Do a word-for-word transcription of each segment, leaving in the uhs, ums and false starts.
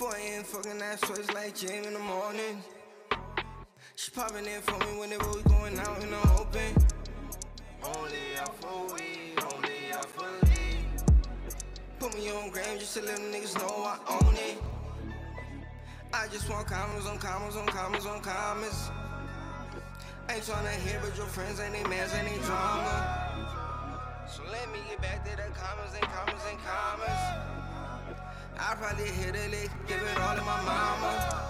four a.m. fucking that sweats like Jim in the morning. She popping in for me whenever we going out in the open. Only out for weed, only out for lead. Put me on gram just to let them niggas know I own it. I just want commas on commas on commas on commas. Ain't tryna hear but your friends ain't they mans, ain't they drama. So let me get back to the commas and commas and commas. I probably hit a lick, give it all to my mama.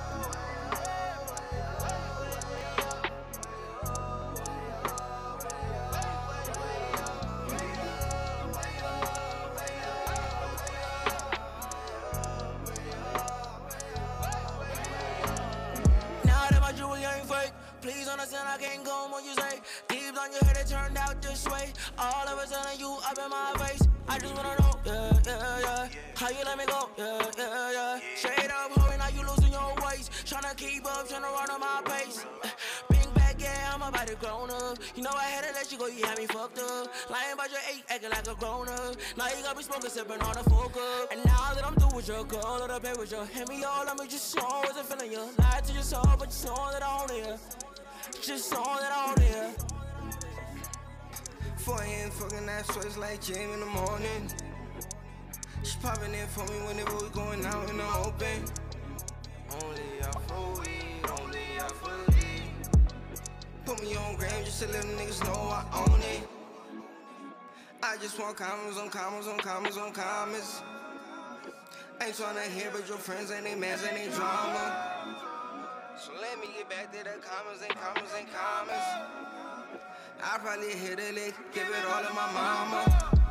Now that my jewelry ain't fake, please understand I can't go on what you say. Deep on your head, it turned out this way. All of a sudden you up in my face. I just wanna know, yeah, yeah, yeah. How you let me go, yeah, yeah, yeah. Straight up, homie, now you losing your waist. Tryna keep up, tryna run on my pace. Bring back, yeah, I'm about to grown up. You know I had to let you go, you had me fucked up. Lying about your eight, acting like a grown up. Now you got me smoking, sipping on the fuck up. And now that I'm through with your girl, let her play with you. Hand me all, let me just show wasn't feeling you. Lied to your soul, but you saw that I own it. Just saw that I own it. four a.m. fucking that sweats like Jim in the morning. She popping in for me whenever we going out in the open. Only out for weed, only out for lead. Put me on gram just to let them niggas know I own it. I just want commas on commas on commas on commas. Ain't tryna hear but your friends ain't they mans, ain't they drama. So let me get back to the commas and commas and commas. I probably hit a lick, give it all to my mama.